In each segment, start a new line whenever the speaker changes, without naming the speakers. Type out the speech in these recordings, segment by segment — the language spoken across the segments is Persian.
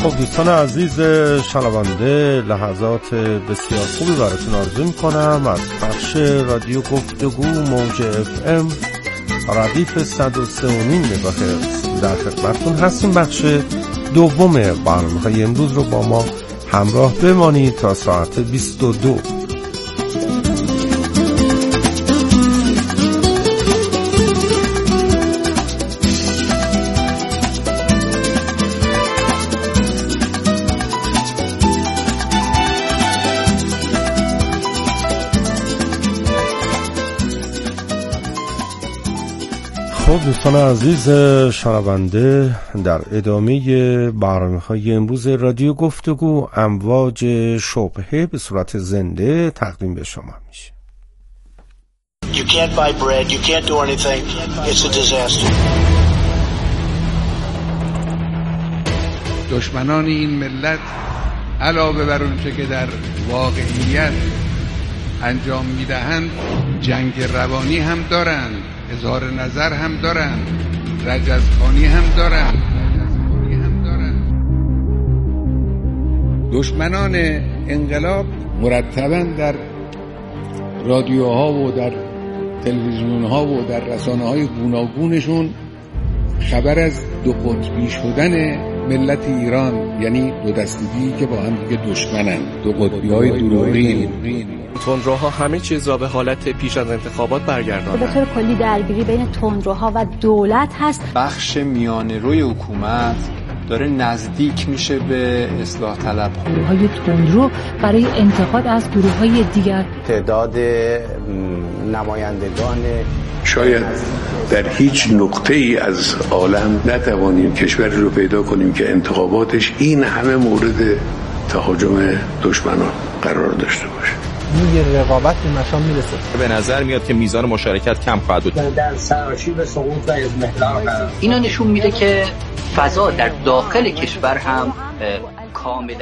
خب دوستان عزیز شنونده، لحظات بسیار خوبی براتون آرزو میکنم از بخش رادیو گفتگو موج FM ردیف 103.5 مگاهرتز در خدمتتون هستیم. بخش دوم برنامه‌های امروز رو با ما همراه بمانید تا ساعت 22. خب دوستان عزیز شنونده، در ادامه برنامه‌های امروز رادیو گفتگو امواج شبهه به صورت زنده تقدیم به شما میشه.
You can't buy bread, you can't do anything. It's a disaster.
دشمنان این ملت علاوه بر اونچه که در واقعیت انجام میدهند جنگ روانی هم دارند، اظهار نظر هم دارند، رجزخوانی هم دارند. دشمنان انقلاب مرتباً در رادیوها و در تلویزیونها و در رسانه‌های گوناگونشون خبر از دو قطبی شدن ملت ایران، یعنی دو دستگی که با هم دیگه دشمنن، دو قطبی‌های دروغین.
تندروها همه چیز را به حالت پیش از انتخابات برگرداندن.
به طور کلی درگیری بین تندروها و دولت هست.
بخش میانه روی حکومت داره نزدیک میشه به اصلاح طلب.
گروه‌های تندرو برای انتقاد از گروه‌های دیگر.
تعداد نمایندگان
شاید در هیچ نقطه ای از عالم نتوانیم کشوری رو پیدا کنیم که انتخاباتش این همه مورد تهاجم دشمنان قرار داشته باشه.
یه رقابت به مشام میرسه.
به نظر میاد که میزان مشارکت کم خواهد بود.
در سراشیب سقوط و اضمحلال قرار.
اینا نشون میده که فضا در داخل کشور هم کاملا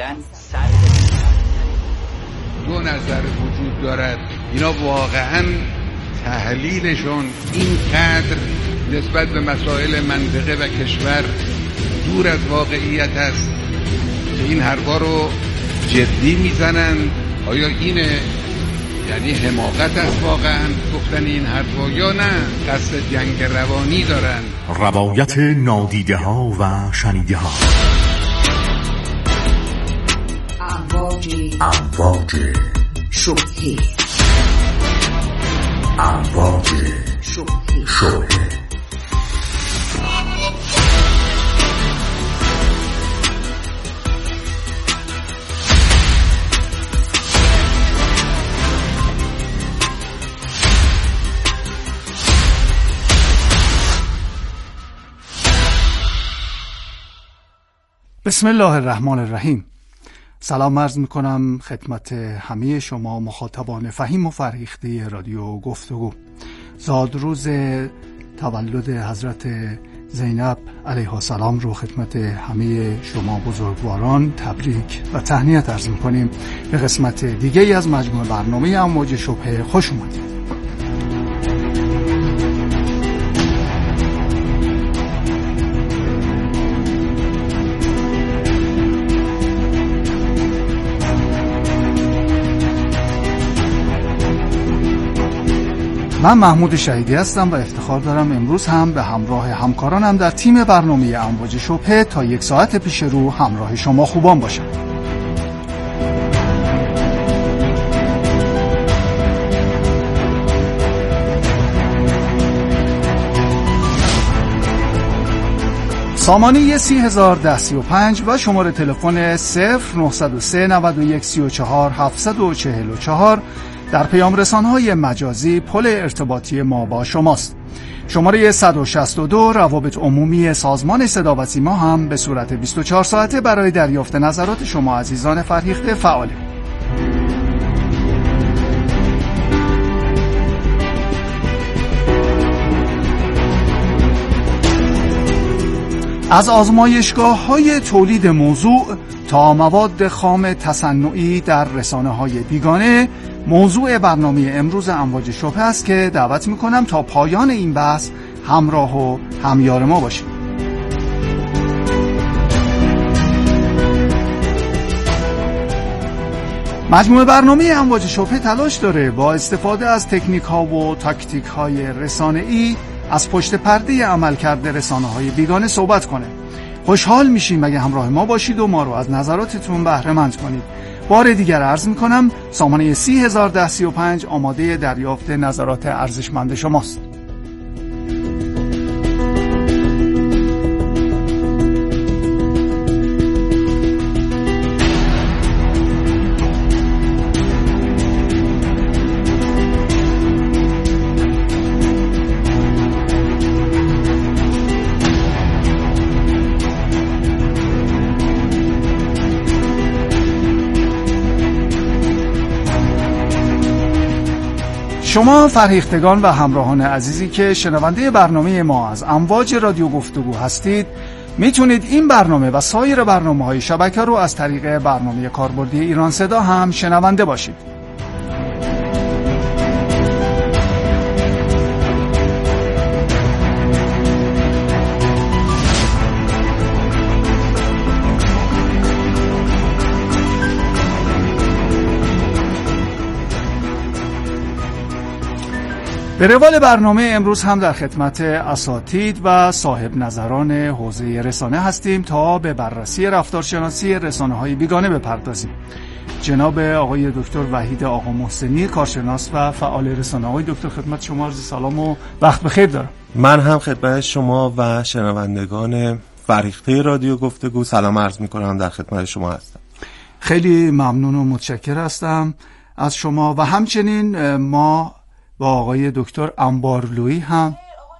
دو نظر وجود دارد. اینا واقعا تحلیلشون اینقدر نسبت به مسائل منطقه و کشور دور از واقعیت است که این حرفا رو جدی میزنن. آیا اینه یعنی حماقت است واقعا گفتن این حرفا یا نه قصد جنگ روانی دارن؟
روایت نادیده ها و شنیده ها. امواج شبهه. امواج شبهه.
بسم الله الرحمن الرحیم. سلام عرض میکنم خدمت همه شما مخاطبان فهیم و فرهیخته رادیو گفتگو. زادروز تولد حضرت زینب علیها السلام رو خدمت همه شما بزرگواران تبریک و تهنیت عرض میکنیم. به قسمت دیگه ای از مجموع برنامه امواج شبهه خوش اومدید. من محمود شهیدی هستم و افتخار دارم امروز هم به همراه همکارانم در تیم برنامه امواج شبهه تا 1 ساعت پیش رو همراه شما خوبان باشم. سامانه 301035 و شماره تلفن 0903 91 34 744 در پیام رسانه‌های مجازی پل ارتباطی ما با شماست. شماره 162 روابط عمومی سازمان صدا و سیما هم به صورت 24 ساعته برای دریافت نظرات شما عزیزان فرهیخته فعاله. از آزمایشگاه‌های تولید موضوع تا مواد خام تصنعی در رسانه‌های بیگانه، موضوع برنامه امروز امواج شبهه است که دعوت می‌کنم تا پایان این بحث همراه و همیار ما باشید. مجموعه برنامه امواج شبهه تلاش داره با استفاده از تکنیک ها و تاکتیک های رسانه‌ای از پشت پرده عملکرد رسانه‌های بیگانه صحبت کنه. خوشحال میشیم اگه همراه ما باشید و ما رو از نظراتتون بهره مند کنید. بار دیگر عرض میکنم سامانه 301035 آماده دریافت نظرات ارزشمند شماست. شما فرهیختگان و همراهان عزیزی که شنونده برنامه ما از امواج رادیو گفتگو هستید میتونید این برنامه و سایر برنامه‌های شبکه رو از طریق برنامه کاربردی ایران صدا هم شنونده باشید. به روال برنامه امروز هم در خدمت اساتید و صاحب نظران حوزه رسانه هستیم تا به بررسی رفتارشناسی رسانه‌های بیگانه بپردازیم. جناب آقای دکتر وحید آقا محسنی، کارشناس و فعال رسانه. آقای دکتر خدمت شما عرض سلام و وقت بخیر دارم.
من هم خدمت شما و شنوندگان فرهیخته رادیو گفتگو سلام عرض می‌کنم، در خدمت شما هستم.
خیلی ممنون و متشکر هستم از شما و همچنین ما با آقای دکتر انبارلویی هم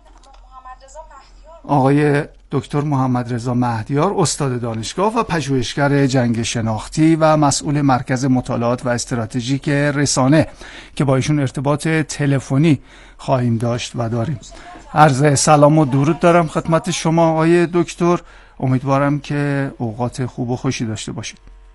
آقای دکتر محمد رضا مهدیار، استاد دانشگاه و پژوهشگر جنگ شناختی و مسئول مرکز مطالعات و استراتژیک رسانه که با ایشون ارتباط تلفنی خواهیم داشت و داریم. عرض سلام و درود دارم خدمت شما آقای دکتر، امیدوارم که اوقات خوب و خوشی داشته باشید.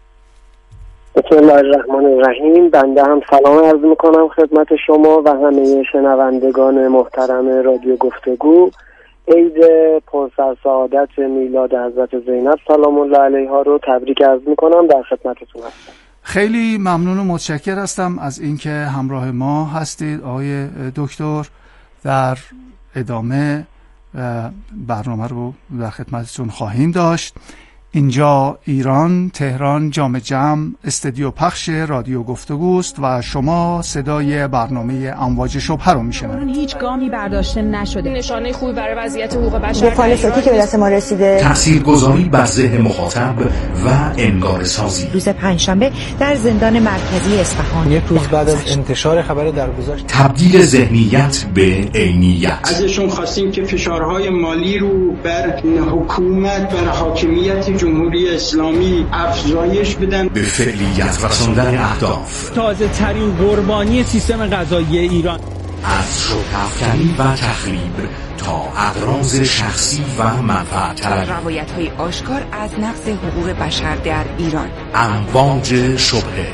بسم الله الرحمن الرحیم. بنده هم سلام عرض میکنم خدمت شما و همه شنوندگان محترم رادیو گفتگو. عید پرسر سعادت میلاد حضرت زینب سلام الله علیها رو تبریک عرض میکنم، در خدمتتون هستم.
خیلی ممنون و متشکر هستم از اینکه همراه ما هستید آقای دکتر. در ادامه برنامه رو در خدمتتون خواهیم داشت. اینجا ایران، تهران، جام جم، استودیو پخش رادیو گفتگوست و شما صدای برنامه امواج شبهه رو میشنوید.
هیچ گامی برداشته نشده.
نشانه خوبی برای وضعیت حقوق بشر
مخالفتی که به دست ما رسیده،
تاثیرگذاری بر ذهن مخاطب و انگاره‌سازی.
روز پنجشنبه در زندان مرکزی اصفهان،
یک روز بعد از انتشار خبر درگذشت،
تبدیل ذهنیت به عینیت.
ازشون خواستیم که فشارهای مالی رو بر حکومت، بر حاکمیت جمهوری اسلامی افزایش بدن،
به فعلیت رساندن اهداف.
تازه ترین قربانی سیستم قضایی ایران
از شوک‌افکنی و تخریب تا اغراض شخصی و منفعت طلبی،
روایت‌های آشکار از نقض حقوق بشر در ایران.
امواج شبهه،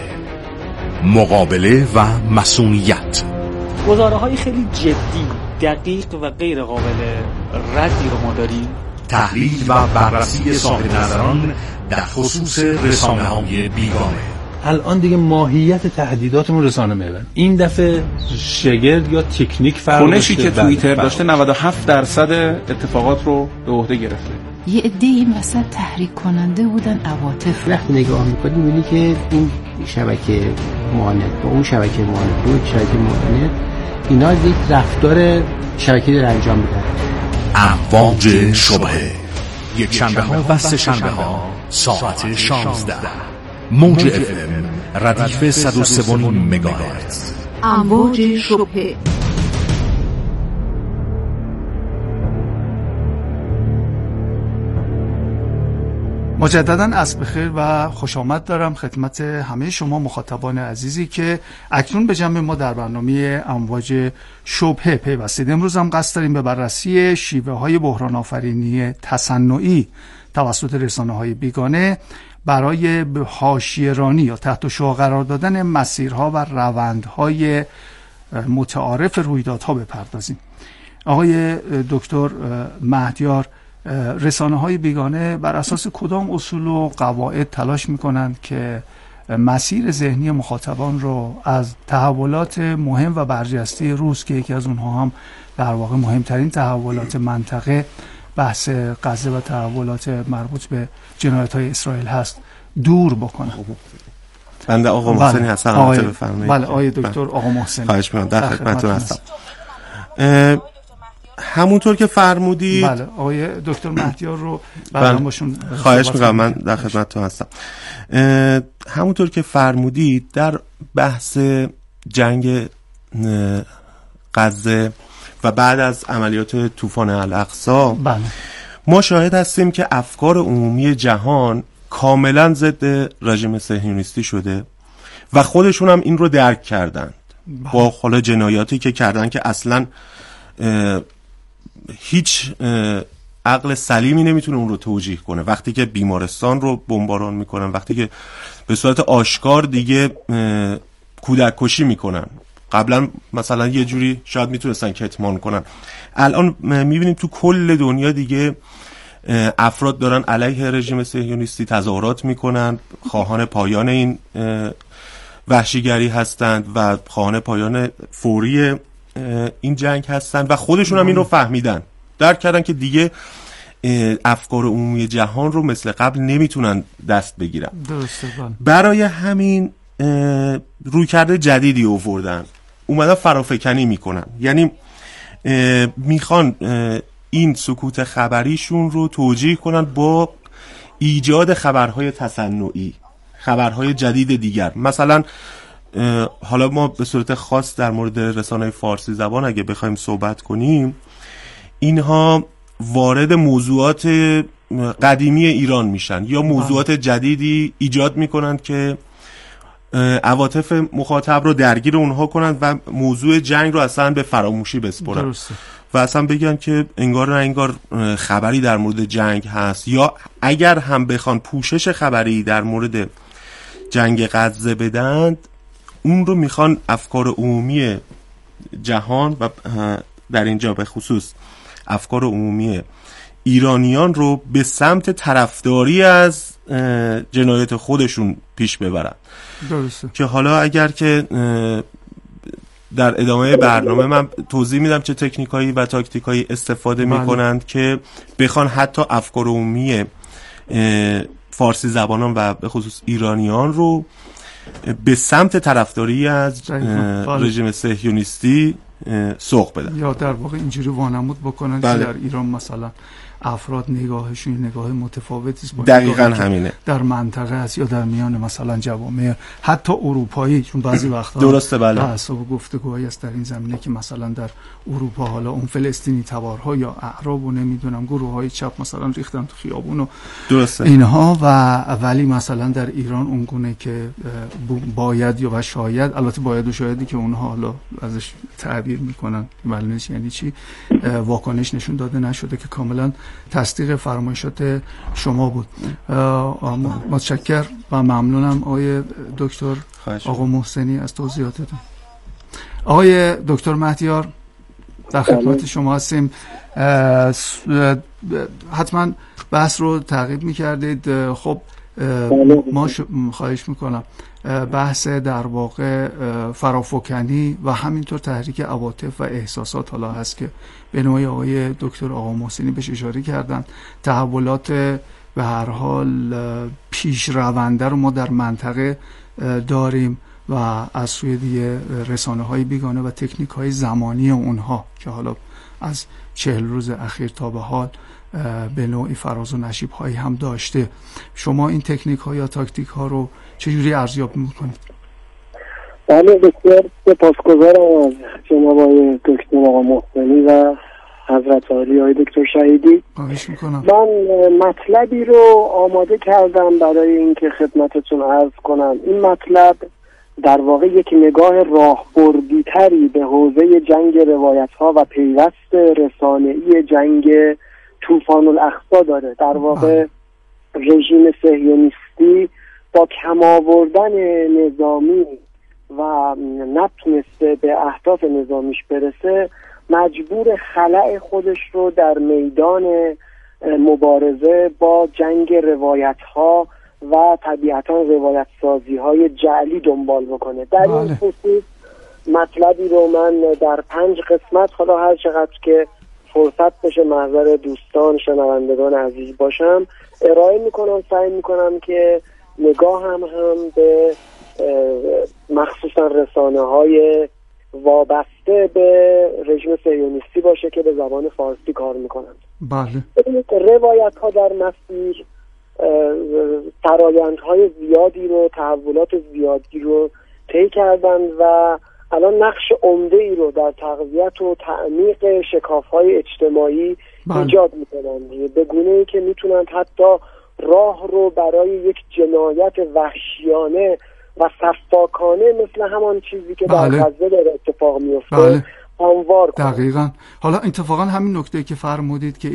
مقابله و مصونیت.
گزاره‌های خیلی جدی، دقیق و غیر قابل ردی رو ما داریم.
تحلیل و بررسی صاحب نظران در خصوص رسانه‌های بیگانه.
الان دیگه ماهیت تهدیداتمون رسانه میبرن. این دفعه شگرد یا تکنیک فرق
کنشی که توییتر داشته 97% اتفاقات رو به عهده گرفته.
یه عده این وسط تحریک کننده بودن عواطف.
وقتی نگاه میکنی میبینی که این شبکه معاند با اون شبکه معاند با شبکه معاند اینا یک رفتار شبکه‌ای داره انجام میدن.
امواج شبهه، یک شنبه ها و سه شنبه ها ساعت 16. موج FM ردیف 103.9 مگاهرتز.
امواج شبهه.
مجدداً عصر بخیر و خوش آمد دارم خدمت همه شما مخاطبان عزیزی که اکنون به جمع ما در برنامه امواج شبهه پیوستید. امروز هم قصد داریم به بررسی شیوه های بحران آفرینی تصنعی توسط رسانه های بیگانه برای حاشیه‌رانی یا تحت شعاع قرار دادن مسیرها و روندهای متعارف رویدادها بپردازیم. آقای دکتر مهدیار، رسانه‌های بیگانه بر اساس کدام اصول و قواعد تلاش می‌کنند که مسیر ذهنی مخاطبان رو از تحولات مهم و برجسته روز که یکی از اونها هم در واقع مهمترین تحولات منطقه بحث غزه و تحولات مربوط به جنایت‌های اسرائیل هست دور بکنه.
بنده آقا محسنی هستم.
آقای
بفرمایید.
بله آقای دکتر آقا محسنی.
خواهش می‌کنم، در خدمتتون هستم. همونطور که فرمودید
بله آقای دکتر مهدیار رو برنامه‌شون
خواهش می‌کنم، من در خدمتتون هستم. همونطور که فرمودید در بحث جنگ غزه و بعد از عملیات طوفان الاقصی ما شاهد هستیم که افکار عمومی جهان کاملا ضد رژیم صهیونیستی شده و خودشون هم این رو درک کردند با حالا جنایاتی که کردن که اصلا هیچ عقل سلیمی نمیتونه اون رو توجیه کنه. وقتی که بیمارستان رو بمباران میکنن، وقتی که به صورت آشکار دیگه کودک کشی میکنن، قبلا مثلا یه جوری شاید میتونستن کتمان کنن، الان میبینیم تو کل دنیا دیگه افراد دارن علیه رژیم صهیونیستی تظاهرات میکنن، خواهان پایان این وحشیگری هستند و خواهان پایان فوری این جنگ هستند و خودشون هم این رو فهمیدن، درک کردن که دیگه افکار عمومی جهان رو مثل قبل نمیتونن دست بگیرن.
درسته.
برای همین رویکرد جدیدی آوردن، اومدن فرافکنی میکنن، یعنی میخوان این سکوت خبریشون رو توجیه کنن با ایجاد خبرهای تصنعی، خبرهای جدید دیگر. مثلا حالا ما به صورت خاص در مورد رسانه فارسی زبان اگه بخوایم صحبت کنیم، اینها وارد موضوعات قدیمی ایران میشن یا موضوعات جدیدی ایجاد میکنن که عواطف مخاطب رو درگیر اونها کنند و موضوع جنگ رو اصلا به فراموشی بسپرن.
درسته.
و اصلا بگن که انگار نه انگار خبری در مورد جنگ هست، یا اگر هم بخوان پوشش خبری در مورد جنگ غزه بدند، اون رو میخوان افکار عمومی جهان و در اینجا به خصوص افکار عمومی ایرانیان رو به سمت طرفداری از جنایت خودشون پیش ببرن.
درسته.
که حالا اگر که در ادامه برنامه من توضیح میدم چه تکنیکایی و تاکتیکایی استفاده میکنند که بخوان حتی افکار عمومی فارسی زبانان و به خصوص ایرانیان رو به سمت طرفداری از رژیم صهیونیستی سوق بدن،
یا در واقع اینجوری وانمود بکنن که در ایران مثلا افراد نگاهشون نگاه متفاوتی است با
دقیقاً همینه
در منطقه است یا در میان مثلا جوامع حتی اروپایی، چون بعضی وقتا
درسته بله
حساب گفتگوهایی است در این زمینه که مثلا در اروپا حالا اون فلسطینی تبارها یا اعراب و نمیدونم گروه‌های چپ مثلا ریختن تو خیابون و
درسته
اینها، و ولی مثلا در ایران اون گونه که باید یا شاید، البته باید و شایدی که اونها حالا ازش تعبیر میکنن معلومه یعنی چی، واکنش نشون داده نشده که کاملا تصدیق فرمایشات شما بود. متشکر و ممنونم آقای دکتر آقا محسنی از توضیحاتتون. آقای دکتر مهدیار در خدمت شما هستیم. حتما بحث رو تعقیب می‌کردید. خب ما خواهش میکنم بحث در واقع فرافکنی و همینطور تحریک عواطف و احساسات حالا هست که به نوعی آقای دکتر آقا محسنی بهش اشاره کردن. تحولات به هر حال پیش رونده رو ما در منطقه داریم و از سوی دیگه رسانه های بیگانه و تکنیک های زمانی اونها که حالا از 40 روز اخیر تا به حال به نوعی فراز و نشیب هایی هم داشته. شما این تکنیک ها یا تاکتیک ها رو چجوری ارزیابی میکنید؟
بله بسیار سپاسگزارم از جناب آقای دکتر آقا محسنی و حضرت عالی آقای دکتر شهیدی.
خواهش میکنم.
من مطلبی رو آماده کردم برای اینکه خدمتتون عرض کنم. این مطلب در واقع یک نگاه راهبردی تری به حوزه جنگ روایت ها و پیوست رسانه‌ای جنگ طوفان الاقصی داره. در واقع رژیم صهیونیستی با کم آوردن نظامی و نتونسته به اهداف نظامیش برسه، مجبور خلأ خودش رو در میدان مبارزه با جنگ روایت ها و طبیعتا روایت سازی های جعلی دنبال بکنه. در این خصوص مطلبی رو من در 5 قسمت، حالا هر چقدر که فرصت بشه محضر دوستان شنوندگان عزیز باشم، ارائه میکنم. سعی میکنم که نگاه هم به مخصوصا رسانه های وابسته به رژیم صهیونیستی باشه که به زبان فارسی کار میکنند.
بله.
روایت ها در مسیر فرآیندهای زیادی رو، تحولات زیادی رو طی کردند و الان نقش عمده ای رو در تقویت و تعمیق شکاف‌های اجتماعی ایجاد میکنند، به گونه‌ای که میتونند حتی راه رو برای یک جنایت وحشیانه و صفاکانه مثل همان چیزی که در غزه داره اتفاق میفته هموار کنند.
دقیقاً. حالا اتفاقا همین نکته که فرمودید که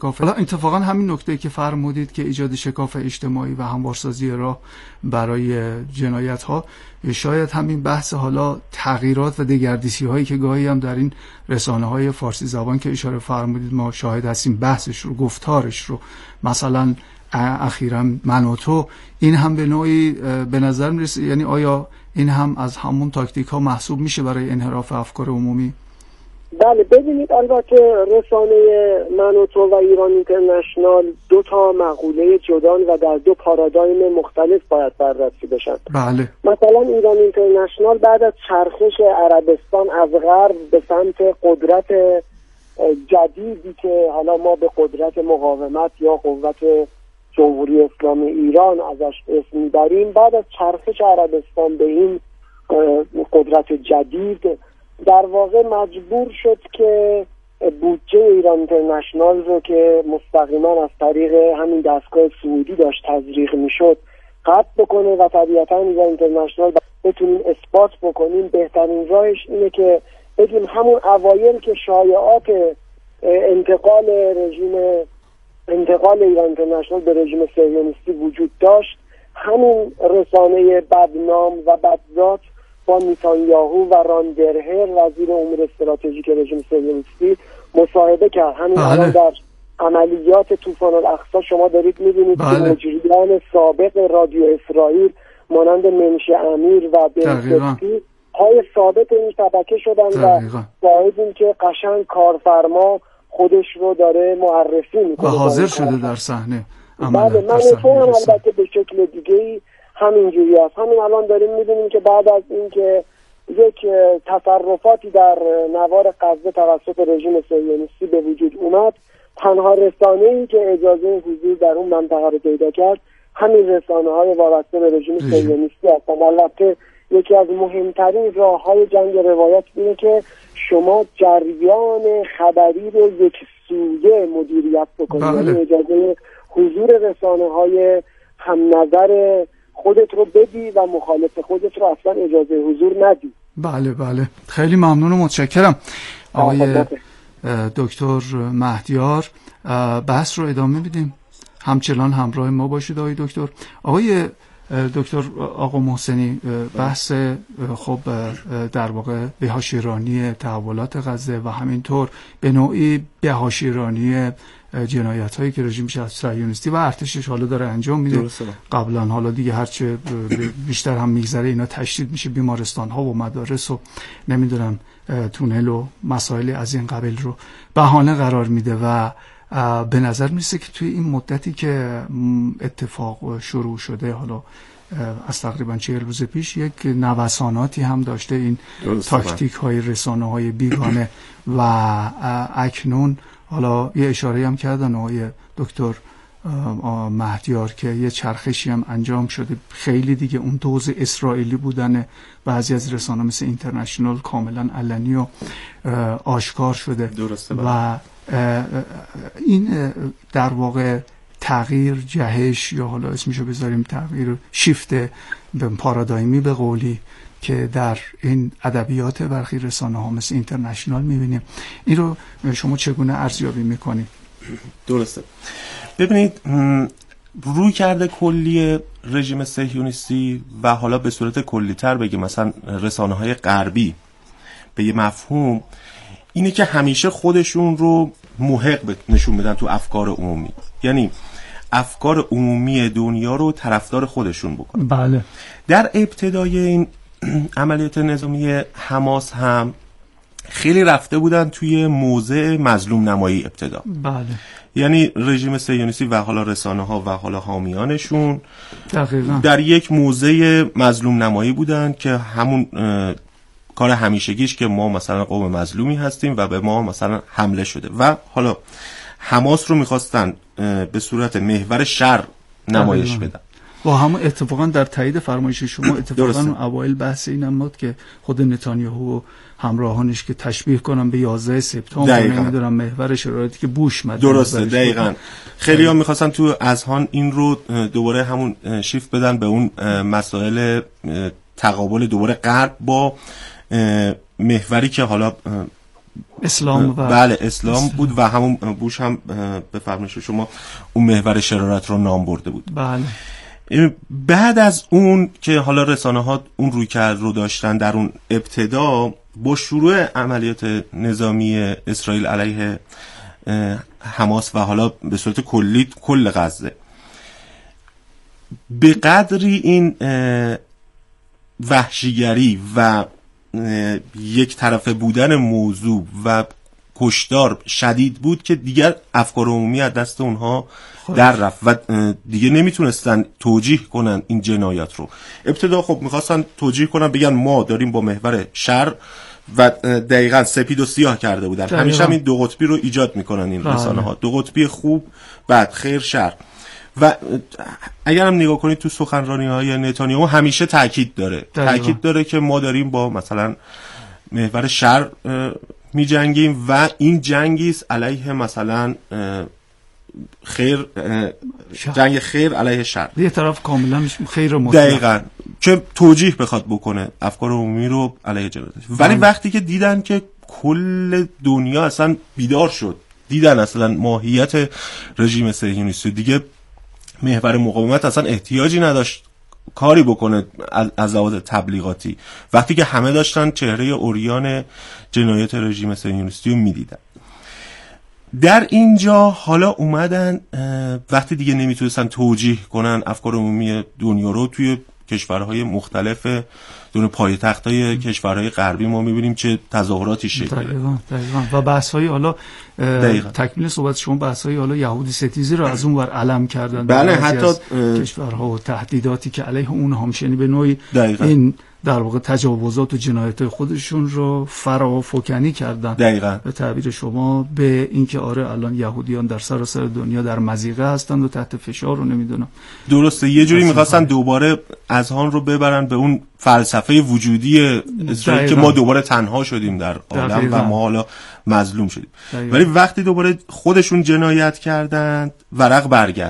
ایجاد شکاف اجتماعی و هموارسازی راه برای جنایت ها، شاید همین بحث حالا تغییرات و دگردیسی هایی که گاهی هم در این رسانه های فارسی زبان که اشاره فرمودید ما شاهد هستیم، بحثش رو، گفتارش رو، مثلا اخیراً من و تو، این هم به نوعی به نظر میرسه، یعنی آیا این هم از همون تاکتیک ها محسوب میشه برای انحراف افکار عمومی؟
بله، ببینید البته رسانه من و تو و ایران اینترنشنال 2 تا مقوله جدان و در 2 پارادایم مختلف باید بررسی بشن.
بله.
مثلا ایران اینترنشنال بعد از چرخش عربستان از غرب به سمت قدرت جدیدی که حالا ما به قدرت مقاومت یا قوت جمهوری اسلامی ایران ازش اسم میبریم، بعد از چرخش عربستان به این قدرت جدید در واقع مجبور شد که بودجه ایران اینترنشنال رو که مستقیما از طریق همین دستگاه سعودی داشت تزریق میشد قطع بکنه و طبیعتا ایران اینترنشنال بتونیم اثبات بکنیم. بهترین راهش اینه که بگیم همون اوایل که شایعات انتقال ایران اینترنشنال به رژیم صهیونیستی وجود داشت، همین رسانه بدنام و بدذات با نیتانیاهو و ران درهر وزیر امور استراتژیک رژیم صهیونیستی مصاحبه کرد. همین الان در عملیات طوفان الاقصی شما دارید می‌بینید که مجریان سابق رادیو اسرائیل مانند منشی امیر و بنسفتی پای ثابت این شبکه شدن و شاهدیم که قشنگ کارفرما خودش رو داره معرفی میکنه
و حاضر شده در صحنه.
بله، من هم البته به شکل دیگه‌ای همینجوری است. همین الان داریم می‌بینیم که بعد از اینکه یک تصرفاتی در نوار غزه توسط رژیم صهیونیستی به وجود اومد، تنها رسانه‌ای که اجازه حضور در اون منطقه رو پیدا کرد همین رسانه‌های وابسته به رژیم صهیونیستی هستند. البته یکی از مهمترین راه‌های جنگ روایت اینه که شما جریان خبری رو یک سویه مدیریت بکنید، یعنی اجازه حضور رسانه‌های هم نظر خودت رو بدی و مخالف خودت رو اصلا اجازه حضور ندی.
بله بله، خیلی ممنون و متشکرم آقای دکتر مهدیار. بحث رو ادامه میدیم، همچنان همراه ما باشید آقای دکتر. آقای دکتر آقا محسنی، بحث خب در واقع بهاشیرانی تحولات غزه و همینطور به نوعی بهاشیرانی جنایت هایی که رژیم صهیونیستی و ارتشش حالا داره انجام میده. قبلا حالا دیگه هرچه بیشتر هم میگذره اینا تشدید میشه، بیمارستان ها و مدارس و نمیدونم تونل و مسائل از این قبیل رو بهانه قرار میده و به نظر میرسه که توی این مدتی که اتفاق شروع شده، حالا از تقریبا 40 روز پیش، یک نوساناتی هم داشته این تاکتیک های رسانه های بیگانه و اکنون حالا یه اشاره هم کردن آقای دکتر مهدیار که یه چرخشی هم انجام شده. خیلی دیگه اون دوز اسرائیلی بودن بعضی از رسانه مثل اینترنشنال کاملا علنی و آشکار شده.
درسته.
و این در واقع تغییر، جهش یا حالا اسمشو بذاریم تغییر، شیفت به پارادایمی به قولی که در این ادبیات برخی رسانه ها مثل اینترنشنال میبینیم، این رو شما چگونه ارزیابی میکنید؟
درسته. ببینید، روی کرده کلی رژیم صهیونیستی و حالا به صورت کلی‌تر بگیم مثلا رسانه های غربی به یه مفهوم اینه که همیشه خودشون رو محق نشون بدن تو افکار عمومی. یعنی افکار عمومی دنیا رو طرفدار خودشون بکنن.
بله.
در ابتدای این عملیات نظامی حماس هم خیلی رفته بودن توی موضع مظلوم نمایی ابتدا.
بله.
یعنی رژیم صهیونیستی و حالا رسانه ها و حالا حامیانشون
دقیقاً
در یک موضع مظلوم نمایی بودن که همون کار همیشگیش که ما مثلا قوم مظلومی هستیم و به ما مثلا حمله شده و حالا حماس رو میخواستن به صورت محور شر نمایش بدن.
و همون اتفاقا در تایید فرمایش شما اتفاقا اوایل بحث این هم بود که خود نتانیاهو و همراهانش که تشبیه کنن به 11 سپتامبر نمیدونم محور شرایطی که بوش مد.
درسته دقیقاً. خیلی ها میخواستن تو اذهان این رو دوباره همون شیفت بدن به اون مسائل تقابل دوباره غرب با محوری که حالا
اسلام و
بله اسلام بود و همون بوش هم به فرمایش شما اون محور شرارت رو نام برده بود.
بله.
بعد از اون که حالا رسانه ها اون رویکرد رو داشتن در اون ابتدا، با شروع عملیات نظامی اسرائیل علیه حماس و حالا به صورت کلی کل غزه، به قدری این وحشیگری و یک طرفه بودن موضوع و کشتار شدید بود که دیگر افکار عمومی از دست اونها در رفت و دیگه نمیتونستن توجیه کنن این جنایات رو. ابتدا خب میخواستن توجیه کنن، بگن ما داریم با محور شر و دقیقاً سپید و سیاه کرده بودن. همیشه هم این دو قطبی رو ایجاد میکنن این رسانه ها، دو قطبی خوب بد، خیر شر. و اگر هم نگاه کنید تو سخنرانی های نتانیاهو همیشه تاکید داره که ما داریم با مثلا محور شر می جنگیم و این جنگی است علیه مثلا خیر، جنگ خیر علیه شر.
یه طرف کاملا خیر مطلق
دقیقاً که توجیه بخواد بکنه افکار عمومی رو علیه جنایتش. ولی وقتی که دیدن که کل دنیا اصلا بیدار شد، دیدن اصلا ماهیت رژیم صهیونیستی دیگه محور مقاومت اصلا احتیاجی نداشت کاری بکنه از لحاظ تبلیغاتی، وقتی که همه داشتن چهره عریان جنایات رژیم صهیونیستی رو میدیدن. در اینجا حالا اومدن وقتی دیگه نمیتونستن توجیه کنن افکار عمومی دنیا رو، توی کشورهای مختلف دونه پایتختای کشورهای غربی ما میبینیم چه تظاهراتی شکل گرفت.
دقیقاً و بحث‌های حالا تکمیل صحبت شما، بحث‌های حالا یهودی ستیزی رو از اون ور علم کردن.
بله، حتی
کشورها و تهدیداتی که علیه اون همشنی به نوعی این در واقع تجاوزات و جنایات خودشون رو فرافکنی کردن.
دقیقاً.
به تعبیر شما به اینکه آره الان یهودیان در سراسر دنیا در مضیقه هستند و تحت فشار رو نمیدونم.
درسته، یه جوری می‌خواستن دوباره اذهان رو ببرن به اون فلسفه وجودی اسرائیل که ما دوباره تنها شدیم در عالم و ما حالا مظلوم شدیم. ولی وقتی دوباره خودشون جنایت کردند، ورق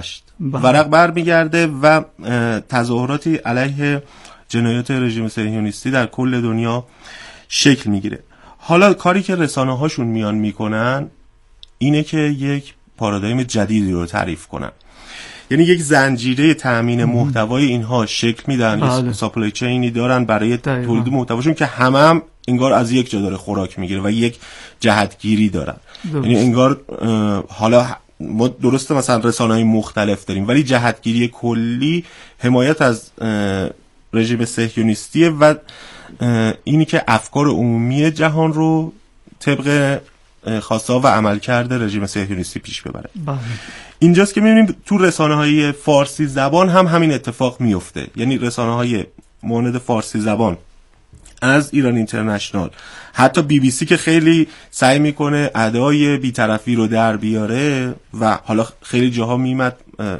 برمیگرده و تظاهراتی علیه جنایات رژیم صهیونیستی در کل دنیا شکل میگیره. حالا کاری که رسانه هاشون میان میکنن اینه که یک پارادایم جدیدی رو تعریف کنن، یعنی یک زنجیره تامین محتوای اینها شکل میدن، یک ساپلای چینی دارن برای تولید محتواشون که هم انگار از یک جا داره خوراک میگیره و یک جهتگیری دارن. یعنی انگار حالا ما درسته مثلا رسانه‌های مختلف داریم ولی جهتگیری کلی حمایت از رژیم صهیونیستی و اینی که افکار عمومی جهان رو طبق خواسته و عملکرد رژیم صهیونیستی پیش ببره. اینجاست که می‌بینیم تو رسانه‌های فارسی زبان هم همین اتفاق میفته. یعنی رسانه‌های مانند فارسی زبان از ایران اینترنشنال، حتی BBC که خیلی سعی میکنه ادای بی‌طرفی رو در بیاره و حالا خیلی جاها میمد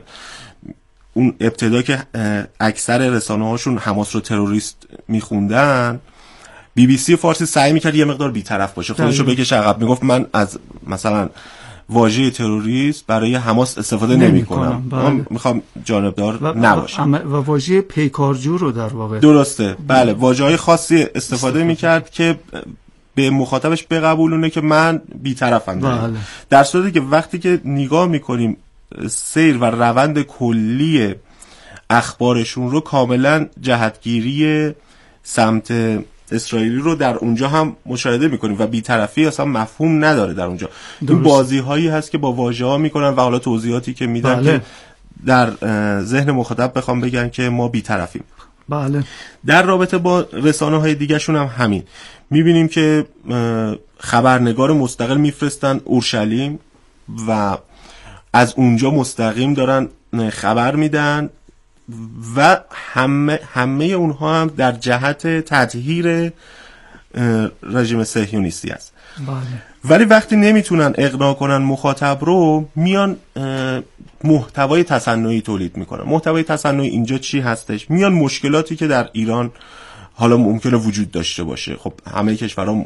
اون ابتدا که اکثر رسانه‌هاشون حماس رو تروریست میخوندن، BBC فارسی سعی میکرد یه مقدار بی‌طرف باشه، خودشو بکشه عقب، میگفت من از مثلا واژه تروریست برای حماس استفاده نمی‌کنم، من میخوام جانبدار نباشم
و واژه پیکارجو رو در واقع
درسته بله واژه‌های خاصی استفاده میکرد که به مخاطبش بقبولونه که من بی‌طرفم. در صورتی که وقتی که نگاه میکنیم سیر و روند کلی اخبارشون رو، کاملا جهتگیری سمت اسرائیلی رو در اونجا هم مشاهده میکنیم و بی‌طرفی اصلا مفهوم نداره در اونجا. این بازی هایی هست که با واژه ها میکنن و حالا توضیحاتی که میدن که در ذهن مخاطب بخوام بگن که ما بی‌طرفیم.
بله.
در رابطه با رسانه‌های دیگه‌شون هم همین. می‌بینیم که خبرنگار مستقل میفرستن اورشلیم و از اونجا مستقیم دارن خبر میدن و همه اونها هم در جهت تطهیر رژیم صهیونیستی است.
بله.
ولی وقتی نمیتونن اقناع کنن مخاطب رو، میان محتوای تصنعی تولید میکنن. محتوای تصنعی اینجا چی هستش؟ میان مشکلاتی که در ایران حالا ممکنه وجود داشته باشه، خب همه کشورها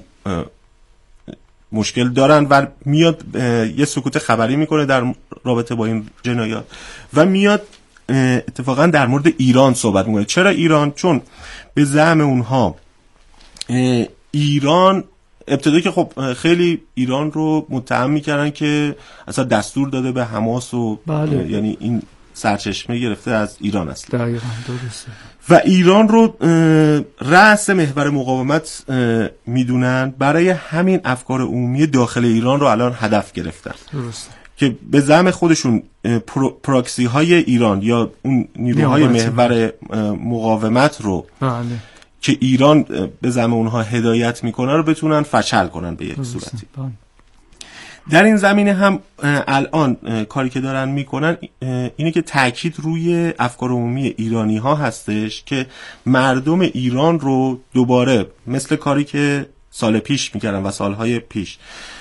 مشکل دارن و میاد یه سکوت خبری میکنه در رابطه با این جنایات و میاد اتفاقا در مورد ایران صحبت میکنه. چرا ایران؟ چون به زعم اونها ایران ابتدا که خب خیلی ایران رو متهم میکردن که اصلا دستور داده به حماس و
بله.
یعنی این سرچشمه گرفته از ایران است.
دقیقاً درسته.
و ایران رو رأس محور مقاومت میدونن، برای همین افکار عمومی داخل ایران رو الان هدف گرفتن.
درسته.
که به زعم خودشون پراکسی های ایران یا اون نیروهای محور مقاومت رو
بله.
که ایران به زعم اونها هدایت میکنه رو بتونن فشل کنن به یک صورتی. در این زمینه هم الان کاری که دارن میکنن اینه که تاکید روی افکار عمومی ایرانی ها هستش که مردم ایران رو دوباره مثل کاری که سال پیش میکردن و سالهای پیش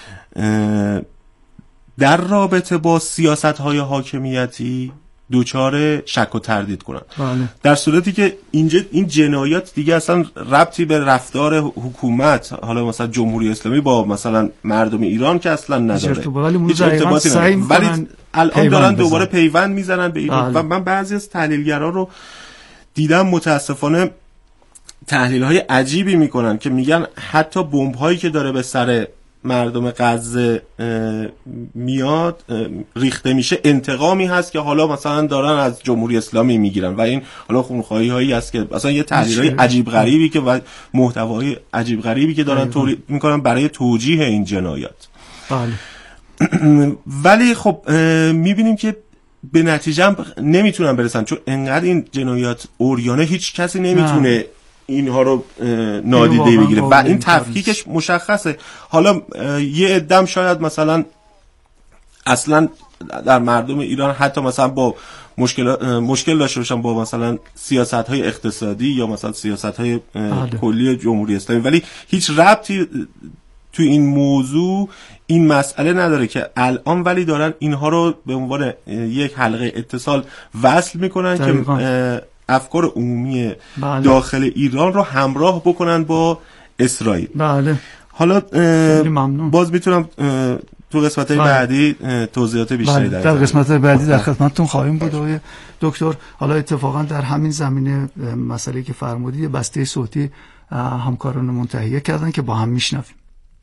در رابطه با سیاست های حاکمیتی دوچار شک و تردید کنن.
بله.
در صورتی که اینجا این جنایات دیگه اصلا ربطی به رفتار حکومت، حالا مثلا جمهوری اسلامی با مثلا مردم ایران که اصلا نداره، هیچ ارتباطی نداره، ولی الان دارن دوباره پیوند میزنن به ایران. و من بعضی از تحلیلگرا رو دیدم متاسفانه تحلیل های عجیبی میکنن که میگن حتی بمب هایی که داره به سر مردم غزه میاد ریخته میشه انتقامی هست که حالا مثلا دارن از جمهوری اسلامی میگیرن و این حالا خونخواهی هایی هست که مثلا یه تحلیلای عجیب غریبی که و محتوای عجیب غریبی که دارن تولید میکنن برای توجیه این جنایات.
بله.
ولی خب میبینیم که به نتیجه نمیتونن برسن، چون انقدر این جنایات اوریانه هیچ کسی نمیتونه اینها رو نادیده بگیره و این تفکیکش مشخصه. حالا یه عدم شاید مثلا اصلا در مردم ایران حتی مثلا با مشکل داشته باشن با مثلا سیاست‌های اقتصادی یا مثلا سیاست‌های کلی جمهوری اسلامی، ولی هیچ ربطی تو این موضوع این مسئله نداره که الان ولی دارن اینها رو به عنوان یک حلقه اتصال وصل میکنن که افکار عمومی داخل ایران رو همراه بکنن با اسرائیل.
بله.
حالا باز میتونم تو قسمت بعدی توضیحات بیشتری
در قسمت بعدی در خدمتتون خواهیم بود آقای دکتر. حالا اتفاقا در همین زمینه مسئله که فرمودید بسته صوتی همکارانمون تهیه کردن که با هم میشنویم.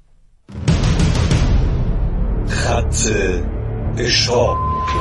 خط اشهاب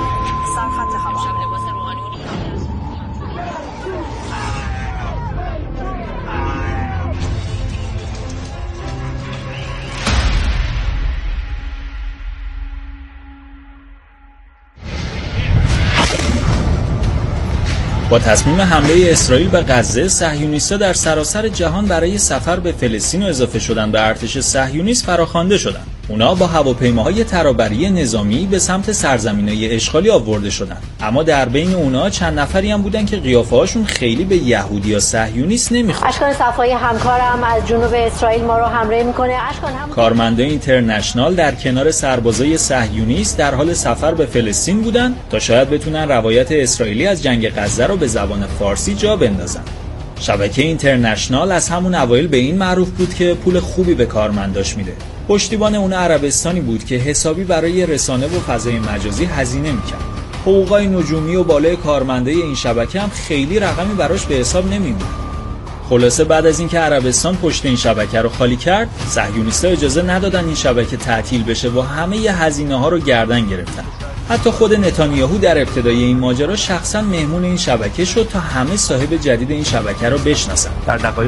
با تصمیم حمله اسرائیل به غزه، صهیونیست‌ها در سراسر جهان برای سفر به فلسطین و اضافه شدن به ارتش صهیونیست فراخوانده شدند. اونا با هواپیماهای ترابری نظامی به سمت سرزمین‌های اشغالی آورده شدند. اما در بین اونا چند نفری هم بودن که قیافه‌هاشون خیلی به یهودی یا صهیونیست نمیخورد.
اشکان صفایی همکارم از جنوب اسرائیل ما رو همراهی میکنه. اشکان هم
کارمندای اینترنشنال در کنار سربازای صهیونیست در حال سفر به فلسطین بودن تا شاید بتونن روایت اسرائیلی از جنگ غزه رو به زبان فارسی جا بندازن. شبکه اینترنشنال از همون اوایل به این معروف بود که پول خوبی به کارمنداش میده. پشتیبان اون عربستانی بود که حسابی برای رسانه و فضای مجازی هزینه میکرد. حقوقای نجومی و بالای کارمندای این شبکه هم خیلی رقمی براش به حساب نمیومد. خلاصه بعد از اینکه عربستان پشت این شبکه رو خالی کرد، صهیونیست‌ها اجازه ندادن این شبکه تعطیل بشه و همه ی هزینه‌ها رو گردن گرفتن. حتی خود نتانیاهو در ابتدای این ماجرا شخصا مهمون این شبکه شد تا همه صاحب جدید این شبکه رو بشناسن.
در دقایق